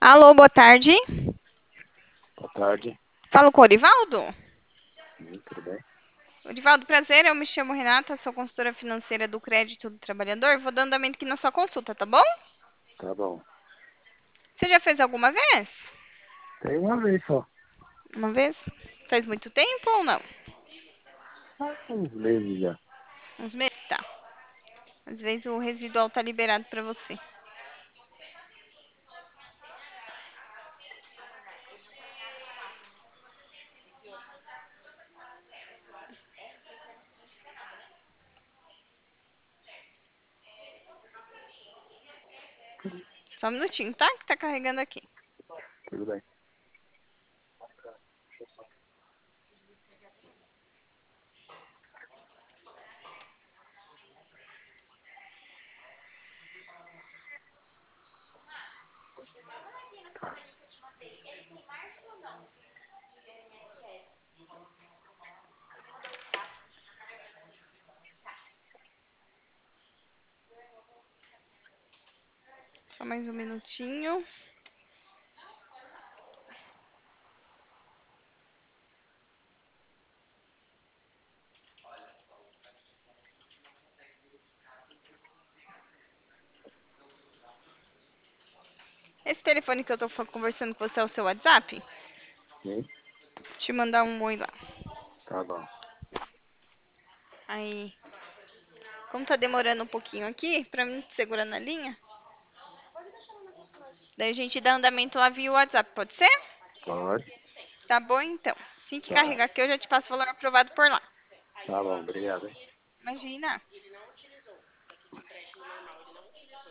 Alô, boa tarde. Boa tarde. Falo com o Orivaldo. Sim, tudo bem? Orivaldo, prazer, eu me chamo Renata, sou consultora financeira do Crédito do Trabalhador. Vou dando andamento aqui na sua consulta, tá bom? Tá bom. Você já fez alguma vez? Tem uma vez só. Uma vez? Faz muito tempo ou não? Uns meses já. Uns meses, tá. Às vezes o residual tá liberado para você. Só um minutinho, tá? Que tá carregando aqui. Tudo bem. Só mais um minutinho. Esse telefone que eu tô conversando com você é o seu WhatsApp? Sim, Te mandar um oi lá. tá bom. Aí, como tá demorando um pouquinho aqui, pra mim segurar na linha, daí a gente dá andamento lá via WhatsApp, pode ser? Pode. Tá bom, então. Assim que Tá. carregar aqui, eu já te passo o valor aprovado por lá. Tá bom, obrigado, hein? Imagina.